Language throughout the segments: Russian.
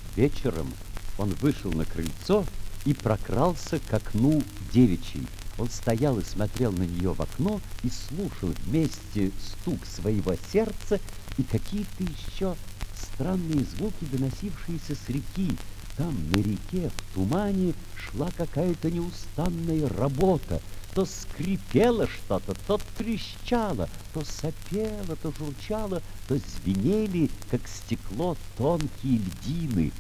Вечером он вышел на крыльцо и прокрался к окну девичьей. Он стоял и смотрел на нее в окно и слушал вместе стук своего сердца и какие-то еще странные звуки, доносившиеся с реки. Там на реке в тумане шла какая-то неустанная работа. То скрипело что-то, то трещало, то сопело, то журчало, то звенели, как стекло, тонкие льдины.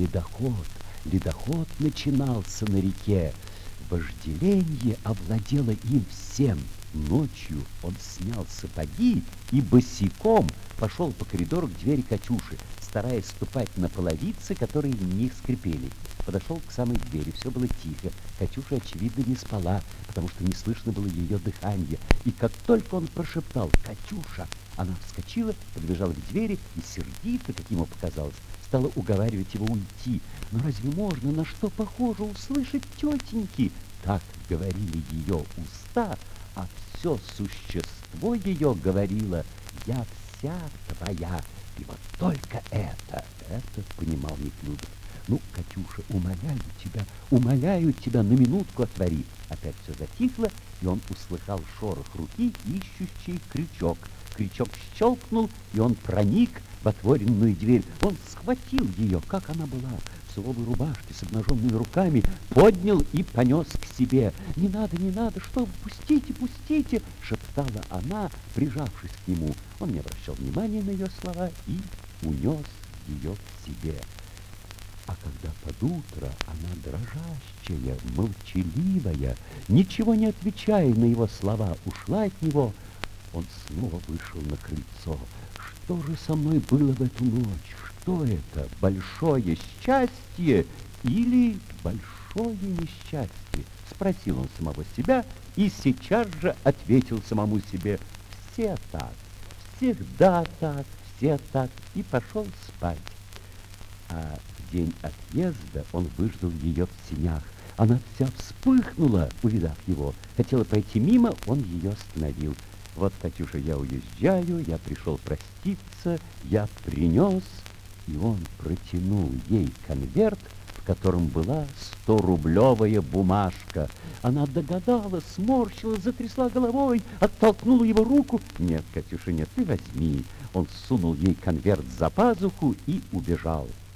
Ледоход начинался на реке. Вожделение овладело им всем. Ночью он снял сапоги и босиком пошел по коридору к двери Катюши, стараясь ступать на половицы, которые не скрипели. Подошел к самой двери, все было тихо. Катюша, очевидно, не спала, потому что не слышно было ее дыхания. И как только он прошептал «Катюша!», она вскочила, подбежала к двери и сердито, как ему показалось, стала уговаривать его уйти. Но разве можно, на что похоже услышать тетеньки? Так говорили ее уста, а все существо ее говорило «Я вся твоя». И вот только это понимал Неклюдов. Ну, Катюша, умоляю тебя, на минутку отвори. Опять все затихло, и он услыхал шорох руки, ищущий крючок. Крючок щелкнул, и он проник в отворенную дверь. Он схватил ее, как она была, в суровой рубашке с обнаженными руками, поднял и понес к себе. «Не надо, что вы, пустите!» — шептала она, прижавшись к нему. Он не обращал внимания на ее слова и унес ее к себе. А когда под утро она дрожащая, молчаливая, ничего не отвечая на его слова, ушла от него, он снова вышел на крыльцо. Что же со мной было в эту ночь? Что это? Большое счастье или большое несчастье? Спросил он самого себя и сейчас же ответил самому себе: все так, всегда так, все так, и пошел спать. А в день отъезда он выждал ее в сенях. Она вся вспыхнула, увидав его. Хотела пройти мимо, он ее остановил. «Вот, Катюша, я уезжаю, я пришел проститься, я принес». И он протянул ей конверт, в котором была 100-рублевая бумажка. Она догадалась, сморщилась, затрясла головой, оттолкнула его руку. «Нет, Катюша, нет, ты возьми». Он сунул ей конверт за пазуху и убежал.